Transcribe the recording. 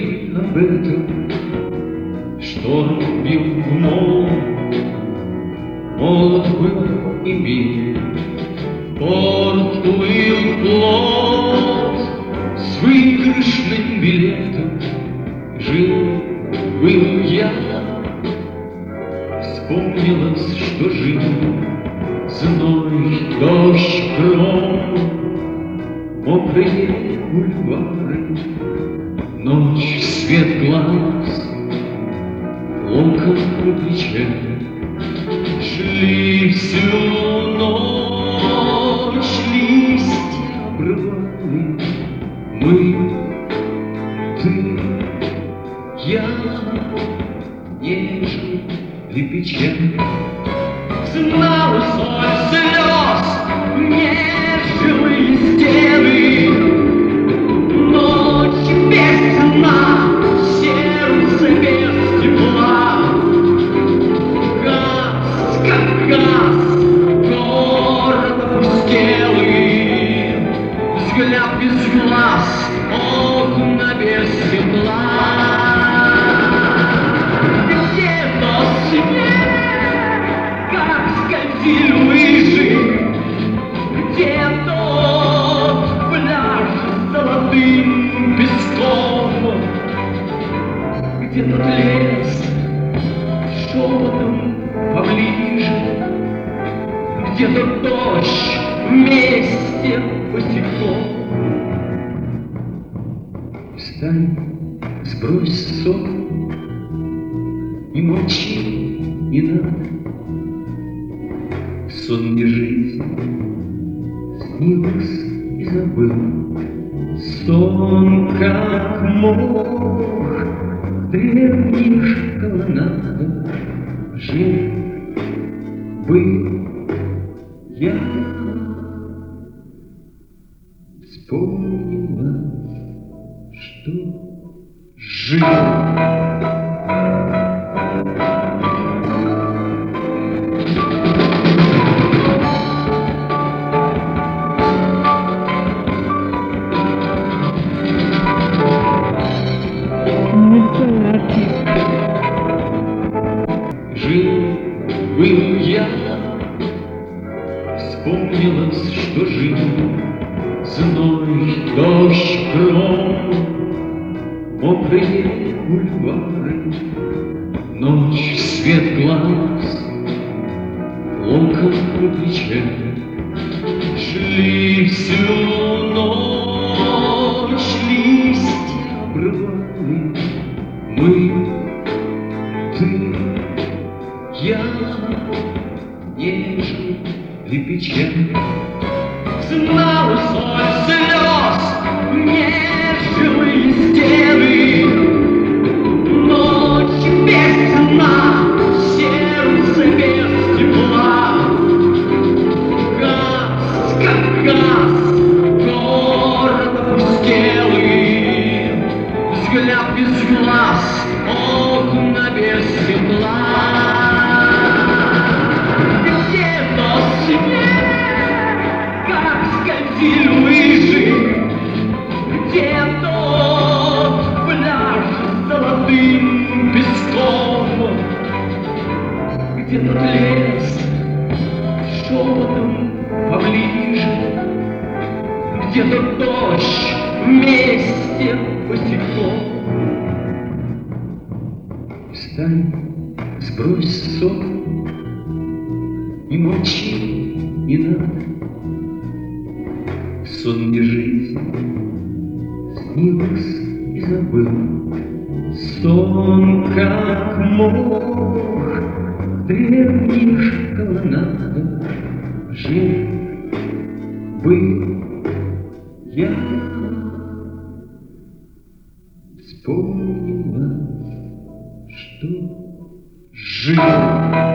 говори об этом, что бил в молод был и мил. Порт плыл плот с выигрышным билетом. Жил, был я, вспомнилось, что жил. Зной, дождь, гром, мокрые бульвары, ночь, свет глаз, локон на плече. Шли всю ночь листья обрывали, мы, ты, я, нежный и печаль. Знал соль слез неживые стены, ночь без сна, сердце без тепла. Газ, как газ, город опустел, и взгляд без глаз, окна без стекла. Где-то снег, как скользили лыжи, где-то пляж с золотым песком, где-то лес шепотом поближе, где-то дождь вместе босиком. Встань, сбрось сон, не молчи, не надо. Сон не жизнь, снилось и забыл. Сон, как мох в древних колоннадах. Жил, был я, вспомнилось, что жил. Жил, был я, вспомнилось, что жил. Зной, дождь, гром, мокрые бульвары, ночь, свет глаз, локон на плече. Шли всю ночь листья обрывали, мы, ты, я, нежный и печаль. Знал соль слез неживые стены, ночь без сна, сердце без тепла. Газ, как газ, город опустел, и взгляд без глаз, окна без стекла. Где-то снег, как скользили лыжи, где-то пляж с золотым песком, где-то лес шепотом поближе, где-то дождь вместе босиком. Встань, сбрось сон, не молчи, не надо. Сон не жизнь, снилось и забыл. Сон, как мох в древних колоннадах. Жил, был я, вспомнилось, что жил.